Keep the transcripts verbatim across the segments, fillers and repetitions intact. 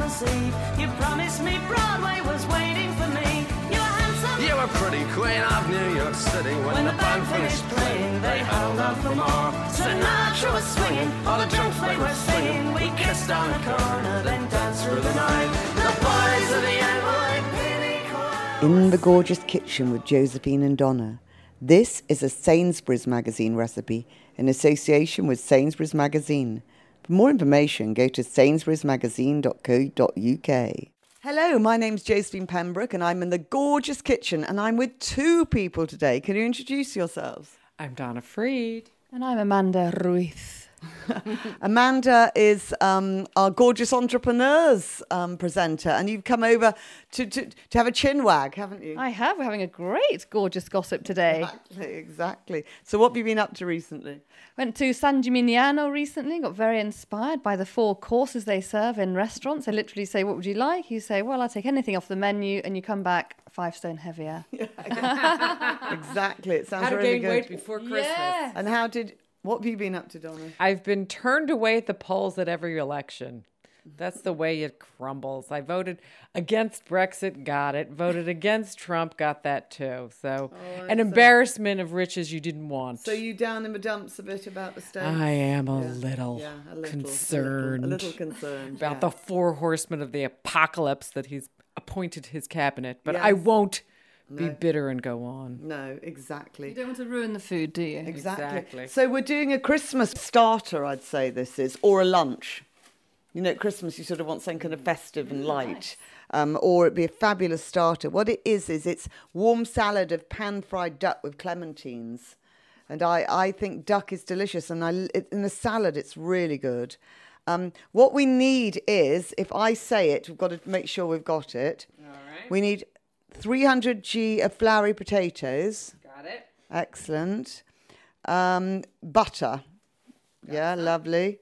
Christmas Eve. You promised me Broadway was waiting for me. You were handsome. You were pretty queen of New York City. When, When the the band band finished finished playing, playing, they held out for more. Sinatra was swinging, all the drunks they were singing. We kissed on the corner, then danced through the night. The boys of the N Y P D choir. In the Gorgeous Kitchen with Josephine and Donna. This is a Sainsbury's Magazine recipe in association with Sainsbury's Magazine. For more information, go to sainsburys magazine dot co dot uk. Hello, my name's Josephine Pembroke and I'm in the Gorgeous Kitchen and I'm with two people today. Can you introduce yourselves? I'm Donna Freed. And I'm Amanda Ruiz. Amanda is um, our Gorgeous Entrepreneurs um, presenter, and you've come over to, to, to have a chin wag, haven't you? I have. We're having a great gorgeous gossip today. Exactly, exactly. So what have you been up to recently? Went to San Gimignano recently, got very inspired by the four courses they serve in restaurants. They literally say, what would you like? You say, well, I'll take anything off the menu, and you come back five stone heavier. Exactly, it sounds How to really gain good. weight before Christmas. Yes. And how did, what have you been up to, Donna? I've been turned away at the polls at every election. That's the way it crumbles. I voted against Brexit, got it. Voted against Trump, got that too. So, Oh, an so- embarrassment of riches you didn't want. So you down in the dumps a bit about the state? I am a Yeah. little Yeah, a little, concerned A little, a little concerned. about yeah. the four horsemen of the apocalypse that he's appointed his cabinet. But Yes. I won't be No. bitter and go on. No, exactly. You don't want to ruin the food, do you? Exactly. Exactly. So we're doing a Christmas starter, I'd say this is, or a lunch. You know, at Christmas you sort of want something kind of festive and light, um, or it'd be a fabulous starter. What it is is it's warm salad of pan-fried duck with clementines, and I, I think duck is delicious, and I it, in the salad it's really good. Um, what we need is, if I say it, we've got to make sure we've got it. All right. We need three hundred grams of floury potatoes. Got it. Excellent. Um, butter. Yeah, lovely.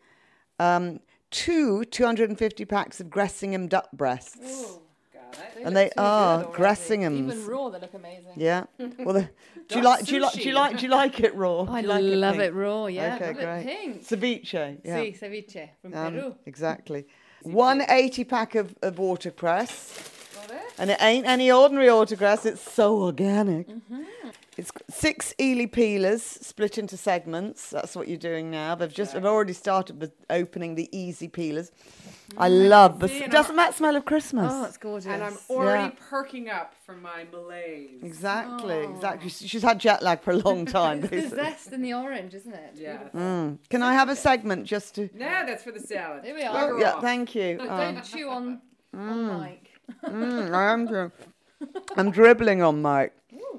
Um, two two hundred fifty packs of Gressingham duck breasts. Got it. And they are Gressingham's. Even raw, they look amazing. Yeah. Well, the, do you like do you like do you like do you like it raw? I Do you like love pink? it raw, yeah. Okay, love great. it pink. Ceviche. Yeah. Si, ceviche from Um, Peru. exactly. one eighty pack of, of watercress. Got it? And it ain't any ordinary watercress, it's so organic. Mm-hmm. It's six Ely peelers split into segments. That's what you're doing now. They've just I've already started with opening the easy peelers. I love the see, and doesn't that smell of Christmas? Oh, it's gorgeous. And I'm already Yeah. perking up from my malaise. Exactly, exactly. She's she's had jet lag for a long time. It's the basically. zest in the orange, isn't it? Yeah. Beautiful. Can I have a segment just to No, that's for the salad. Here we are. Oh, yeah, thank you. Look, Um, don't chew on, on mic. mm, I am dri- I'm dribbling on Mike.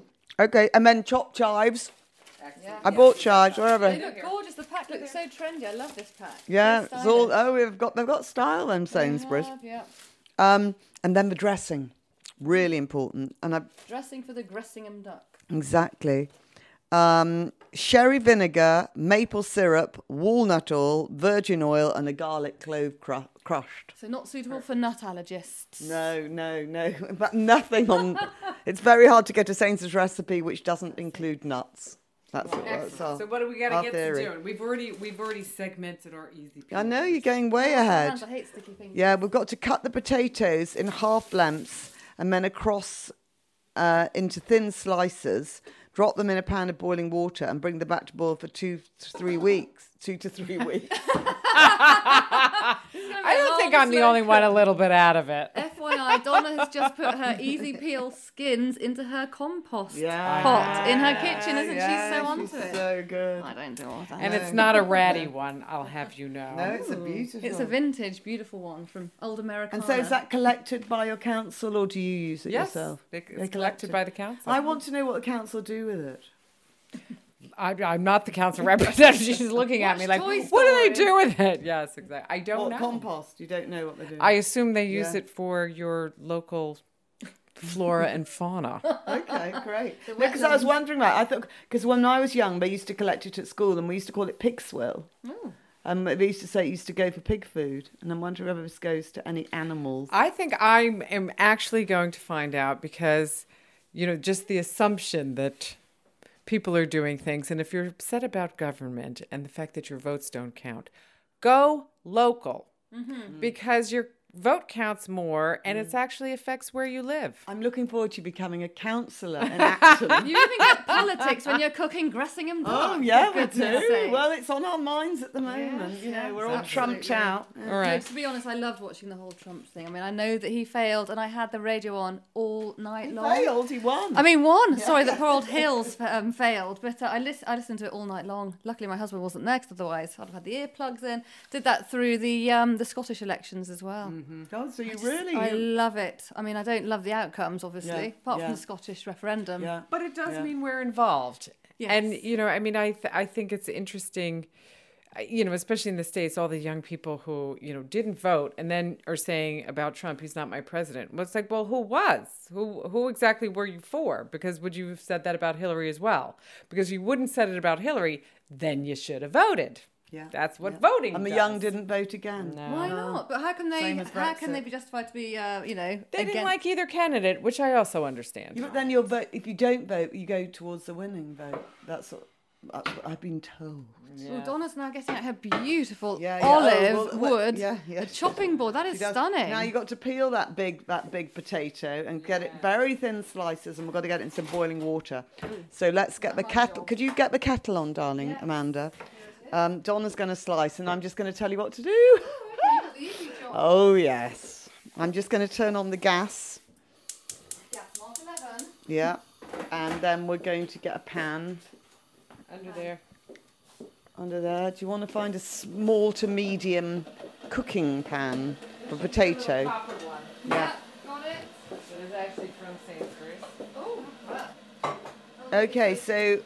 Okay, and then chopped chives. Yeah. I bought chives, wherever. They look gorgeous. The pack looks so trendy. I love this pack. Yeah, So it's all. stylish. Oh, we've got they've got style them They Sainsbury's. have, yeah. Um, and then the dressing, really important. And I Dressing for the Gressingham duck. exactly, um, sherry vinegar, maple syrup, walnut oil, virgin oil, and a garlic clove cru- crushed. So not suitable for nut allergists. No, no, no, but nothing on. It's very hard to get a Sainsbury's recipe which doesn't include nuts. That's what that's our, So what do we got our to get theory. to doing? We've already we've already segmented our easy. I know you're peas. going way Oh, ahead. hands, I hate sticky fingers. Yeah, we've got to cut the potatoes in half lengths and then across uh, into thin slices. Drop them in a pan of boiling water and bring them back to boil for two to three weeks. Two to three weeks. I don't think I'm the only one a little bit out of it. F Y I, Donna has just put her easy peel skins into her compost Yeah. pot in her kitchen, isn't Yeah, she? So onto she's it. so good. I don't do all that. And it's not a ratty one, I'll have you know. No, it's a beautiful. It's a vintage, beautiful one from Old Americana. And so is that collected by your council or do you use it Yes, yourself? they- it's They collected collect it. by the council. I want to know what the council do with it. I, I'm not the council representative. She's looking at me like, Toy what do they Story. do with it? Yes, exactly. I don't What know. compost? You don't know what they do. I assume they use Yeah. it for your local flora and fauna. Okay, great. Because I was wondering that. I thought because when I was young, they used to collect it at school, and we used to call it pig swill. Um, they used to say it used to go for pig food, and I'm wondering whether this goes to any animals. I think I am actually going to find out because, you know, just the assumption that people are doing things. And if you're upset about government and the fact that your votes don't count, go local. Mm-hmm. Because you're vote counts more, and it actually affects where you live. I'm looking forward to becoming a counsellor in Acton. You even get politics when you're cooking Gressingham duck. Oh, yeah, for we goodness do. sake. Well, it's on our minds at the moment. Yes, you know, yes, we're all absolutely. trumped out. All No, right. to be honest, I loved watching the whole Trump thing. I mean, I know that he failed, and I had the radio on all night He long. failed, he won. I mean, one. Sorry, that poor old Hills um, failed, but uh, I, lis- I listened to it all night long. Luckily, my husband wasn't there, 'cause otherwise I'd have had the earplugs in. Did that through the um, the Scottish elections as well. oh, so you Just- really... I you- love it. I mean, I don't love the outcomes, obviously, Yeah, apart yeah. from the Scottish referendum. yeah. But it does Yeah. mean we're involved. Yes. And, you know, I mean, I th- I think it's interesting, uh, you know, especially in the States, all the young people who, you know, didn't vote and then are saying about Trump, he's not my president. Well, it's like, well, who was? Who who exactly were you for? Because would you have said that about Hillary as well? Because you wouldn't said it about Hillary, then you should have voted. Yeah. That's what Yeah. voting And the does. young didn't vote again. Why not? But how can they? Same as How can Brexit. they be justified to be? Uh, you know, They didn't against- like either candidate, which I also understand. Yeah, but then you'll vote. If you don't vote, you go towards the winning vote. That's what, that's what I've been told. Well, Donna's now getting out her beautiful Yeah, yeah. olive Oh, well, well, wood yeah, yeah. chopping board. That is She does- stunning. Now you've got to peel that big that big potato and get it very thin slices, and we've got to get it in some boiling water. So let's get the kettle. Could you get the kettle on, darling Amanda? Um, Donna's going to slice, and I'm just going to tell you what to do. Oh yes, I'm just going to turn on the gas. Yeah, and then we're going to get a pan Under there. under there. Do you want to find a small to medium cooking pan for potato? Copper one. Yeah. Got it. It is actually from Sainsbury's. Oh, Okay, so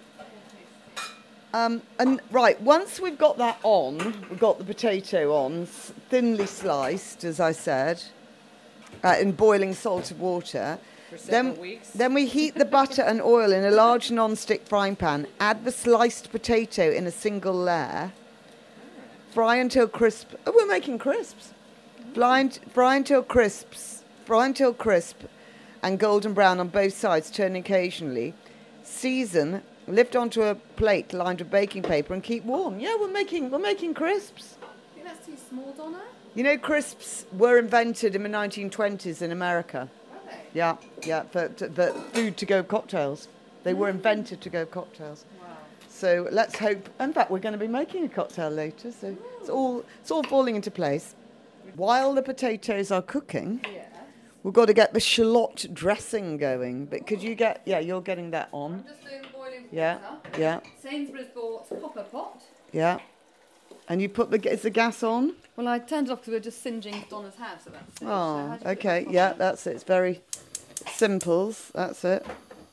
um, and right, once we've got that on, we've got the potato on, s- thinly sliced, as I said, uh, in boiling salted water. For several Then, weeks. then we heat the butter and oil in a large non-stick frying pan. Add the sliced potato in a single layer. Fry until crisp. Oh, we're making crisps. Fry, unt- fry until crisps. Fry until crisp and golden brown on both sides, turning occasionally. Season. Lift onto a plate lined with baking paper and keep warm. Yeah, we're making we're making crisps. I think that's too small, Donna. You know, crisps were invented in the nineteen twenties in America. Really? Yeah, yeah, for, to, for food to go cocktails. They were invented to go cocktails. Wow. So let's hope. In fact, we're going to be making a cocktail later, so it's all it's all falling into place. While the potatoes are cooking, Yeah. we've got to get the shallot dressing going. But could you get? Yeah, you're getting that on. I'm just doing boiling water. Yeah, yeah, Sainsbury's bought copper pot. yeah. And you put the is the gas on? Well, I turned it off because we were just singeing Donna's house at that stage. So Oh, how do you put okay. that Yeah, on? that's it. It's very simples. That's it.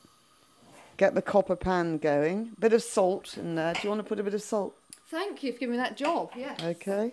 Get the copper pan going. Bit of salt in there. Do you want to put a bit of salt? Thank you for giving me that job. Yeah. Okay.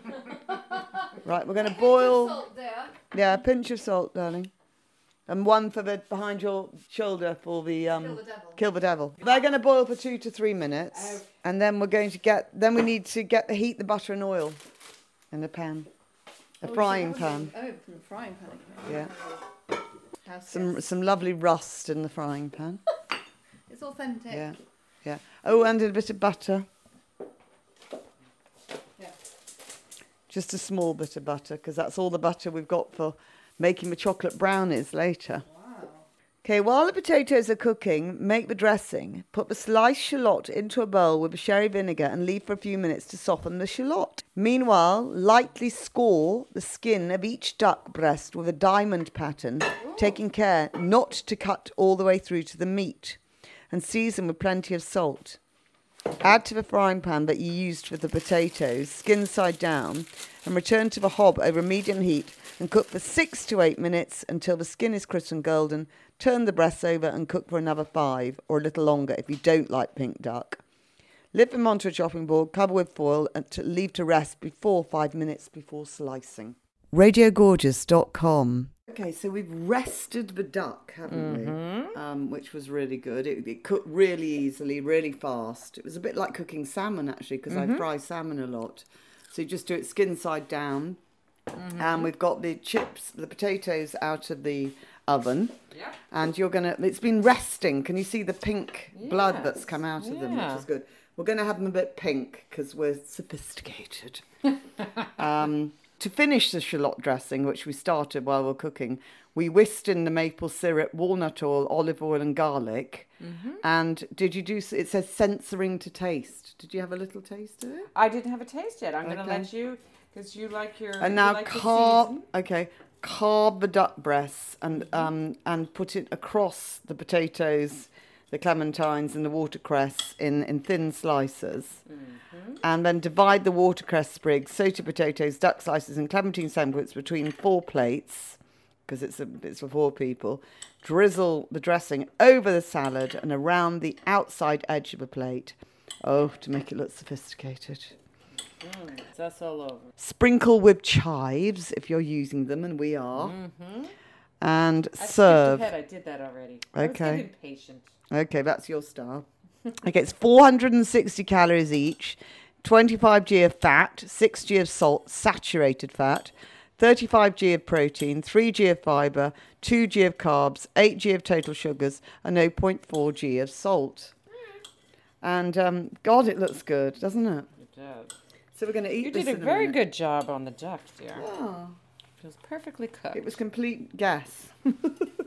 Right, we're going to Pinch of boil. salt there. Yeah, a pinch of salt, darling. And one for the behind your shoulder for the um, Kill the devil. kill the devil. They're going to boil for two to three minutes, and then we're going to get. Then we need to get the heat the butter and oil in the pan, a Oh, frying so- pan. Oh, from the frying pan. Okay. Yeah, House some guest. some lovely rust in the frying pan. It's authentic. Yeah, yeah. Oh, and a bit of butter. Yeah. Just a small bit of butter, because that's all the butter we've got for making the chocolate brownies later. Wow. Okay, while the potatoes are cooking, make the dressing. Put the sliced shallot into a bowl with a sherry vinegar and leave for a few minutes to soften the shallot. Meanwhile, lightly score the skin of each duck breast with a diamond pattern, taking care not to cut all the way through to the meat, and season with plenty of salt. Add to the frying pan that you used for the potatoes, skin side down, and return to the hob over medium heat and cook for six to eight minutes until the skin is crisp and golden. Turn the breasts over and cook for another five or a little longer if you don't like pink duck. Lift them onto a chopping board, cover with foil and to leave to rest before five minutes before slicing. radio gorgeous dot com. Okay, so we've rested the duck, haven't we? Um, which was really good. It, it cooked really easily, really fast. It was a bit like cooking salmon, actually, because I fry salmon a lot. So you just do it skin side down. And we've got the chips, the potatoes out of the oven. Yeah. And you're going to, it's been resting. Can you see the pink blood that's Yes, come out of them, yeah. which is good. We're going to have them a bit pink because we're sophisticated. um, To finish the shallot dressing, which we started while we were cooking, we whisked in the maple syrup, walnut oil, olive oil and garlic. Mm-hmm. And did you do, it says censoring to taste. Did you have a little taste of it? I didn't have a taste yet. I'm Okay. going to let you, because you like your... And you now like the carve, season. okay, carve the duck breasts and um and put it across the potatoes, the clementines and the watercress in, in thin slices. Mm-hmm. And then divide the watercress sprigs, sauté potatoes, duck slices and clementine sandwiches between four plates, because it's a, it's for four people. Drizzle the dressing over the salad and around the outside edge of a plate. Oh, to make it look sophisticated. Mm, that's all over. Sprinkle with chives if you're using them, and we are. Mm-hmm. And I serve. skipped ahead. I did that already. Okay. I was getting impatient. Okay, that's your style. Okay, it's four hundred sixty calories each, twenty-five grams of fat, six grams of salt, saturated fat, thirty-five grams of protein, three grams of fibre, two grams of carbs, eight grams of total sugars, and zero point four grams of salt. And, um, God, it looks good, doesn't it? It does. So we're going to eat You this did a in very minute. good job on the duck, dear. Oh, Feels perfectly cooked. it was complete gas. All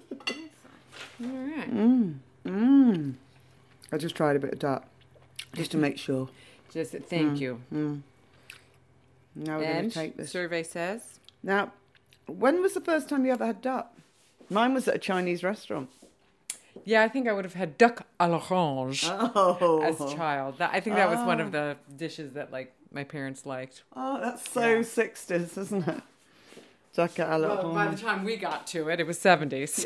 right. Mmm. I just tried a bit of duck, just to make sure. Just thank you. Mm. Now we're going And to take this. survey says Now, when was the first time you ever had duck? Mine was at a Chinese restaurant. Yeah, I think I would have had duck à l'orange Oh. as a child. That, I think that was one of the dishes that like my parents liked. Oh, that's so Yeah. sixties, isn't it? Duck à la Well, by the orange. time we got to it, it was seventies.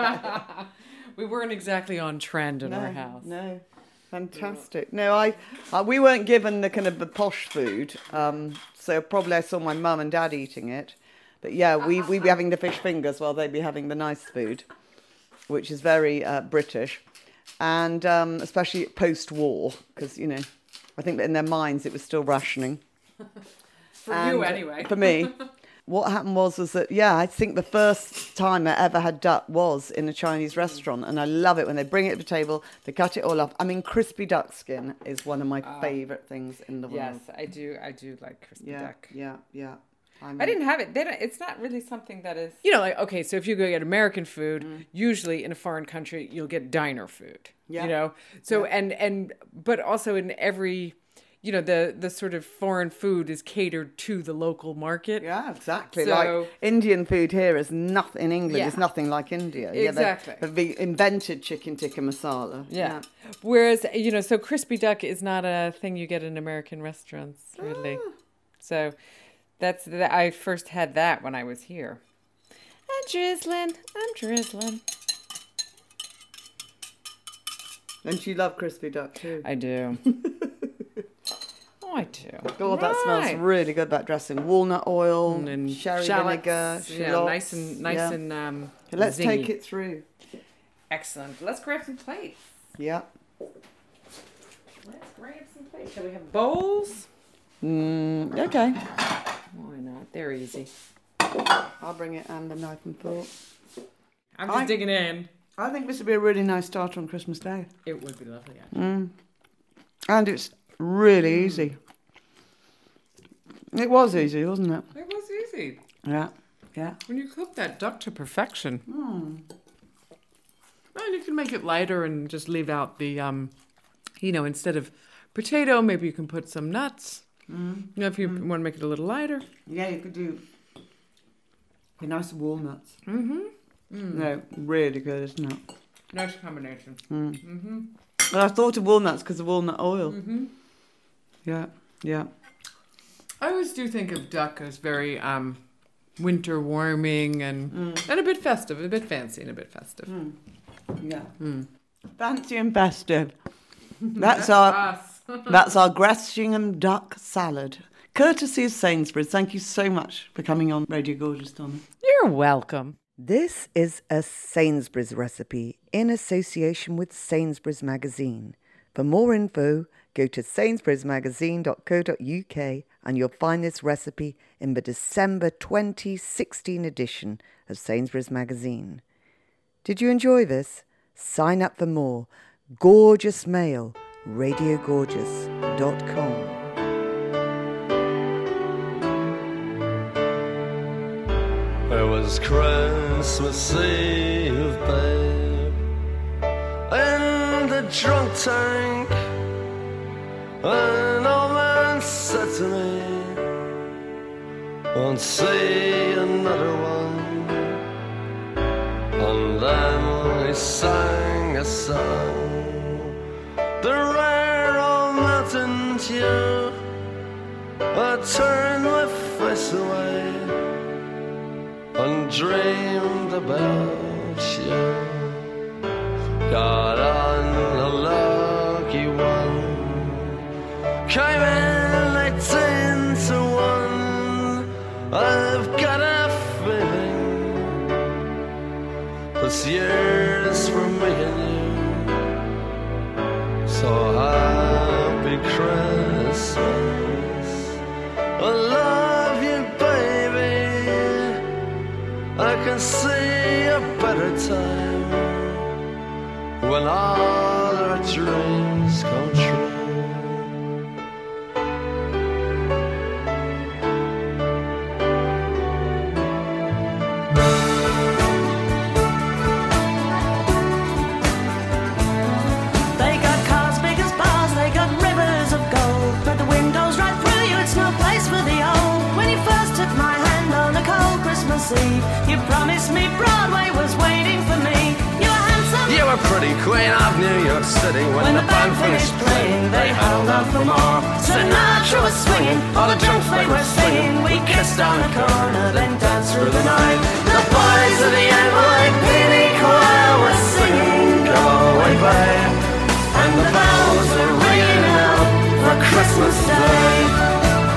We weren't exactly on trend in our house. No, fantastic. No, I, uh, we weren't given the kind of the posh food, um, so probably I saw my mum and dad eating it. But yeah, we we'd be having the fish fingers while they'd be having the nice food, which is very uh, British, and um, especially post-war, because you know, I think that in their minds it was still rationing. For And you, anyway. For me. What happened was, was that, yeah, I think the first time I ever had duck was in a Chinese restaurant. And I love it when they bring it to the table, they cut it all up. I mean, crispy duck skin is one of my favourite things in the world. Yes, I do. I do like crispy Yeah, duck. yeah, yeah. I'm I didn't have it. They don't, it's not really something that is, you know, like, okay, so if you go get American food, Mm. usually in a foreign country, you'll get diner food, Yeah. you know? So, and, and, but also in every, you know, the, the sort of foreign food is catered to the local market. Yeah, exactly. So- like Indian food here is nothing, in England Yeah. is nothing like India. Exactly. Yeah, they, they've invented chicken tikka masala. Yeah. Whereas, you know, so crispy duck is not a thing you get in American restaurants, really. Ah. So that's, the, I first had that when I was here. I'm drizzling. I'm drizzling. And you love crispy duck too. I do. Oh, I do. God, that smells Right. really good, that dressing. Walnut oil, And sherry shallots, vinegar, yeah, shallots. nice and nice Yeah. and um. Okay, let's zingy. take it through. Excellent. Let's grab some plates. Yeah. Let's grab some plates. Shall we have bowls? Mm, okay. Why not? They're easy. I'll bring it and the knife and fork. I'm just I- digging in. I think this would be a really nice start on Christmas Day. It would be lovely. Actually. Mm. And it's really easy. It was easy, wasn't it? It was easy Yeah. Yeah. when you cook that duck to perfection. Mm. Well, you can make it lighter and just leave out the, um, you know, instead of potato, maybe you can put some nuts. Mm. You know, if you want to make it a little lighter. Yeah, you could do a nice walnuts. Mm-hmm. No, really good, isn't it? Nice combination. Mm. Mm-hmm. Well, I thought of walnuts because of walnut oil. Mm-hmm. Yeah, yeah. I always do think of duck as very um, winter warming and and a bit festive, a bit fancy and a bit festive. Mm. Yeah. Mm. Fancy and festive. That's our Us. that's our Gresshingham duck salad. Courtesy of Sainsbury's. Thank you so much for coming on Radio Gorgeous, Donna. You're welcome. This is a Sainsbury's recipe in association with Sainsbury's Magazine. For more info, go to sainsburys magazine dot co dot uk and you'll find this recipe in the December twenty sixteen edition of Sainsbury's Magazine. Did you enjoy this? Sign up for more. Gorgeous Mail, radio gorgeous dot com. It was Christmas Eve, babe, in the drunk tank. An old man said to me, won't see another one. And then he sang a song, the rare old mountain dew. I turned my face away and dreamed about you. Got on a lucky one, came in eighteen to one. I've got a feeling this year's for me and you. So happy Christmas, I love you, baby. I can see a better time when all our dreams come true. You promised me Broadway was waiting for me. You were handsome, You were pretty queen of New York City. When, when the band finished playing, they held out for more. Sinatra was swinging, all the drunks they were singing. We kissed on the corner, then danced through the night. The boys of the N Y P D choir were singing Go Away Babe, and the bells were ringing out for Christmas Day.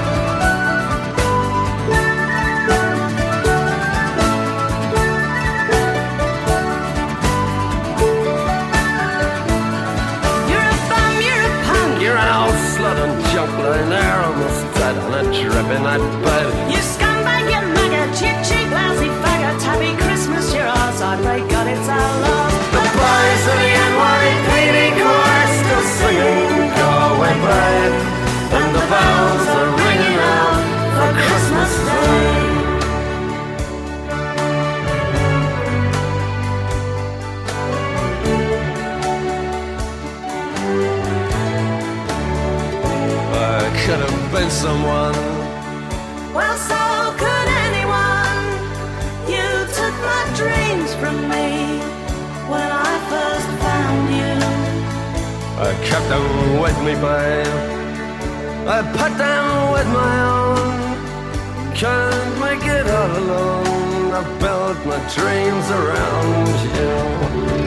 Lying there almost dead on a dripping night bed. You scumbag, you maggot, you cheap lousy faggot. Happy Christmas, you're ours, I pray God it's our love. The boys of the N Y P D choir still singing Go Away Babe, and the bells are ringing out for Christmas Day. Could have been someone. Well, so could anyone. You took my dreams from me when I first found you. I kept them with me, babe. I put them with my own. Can't make it all alone. I built my dreams around you.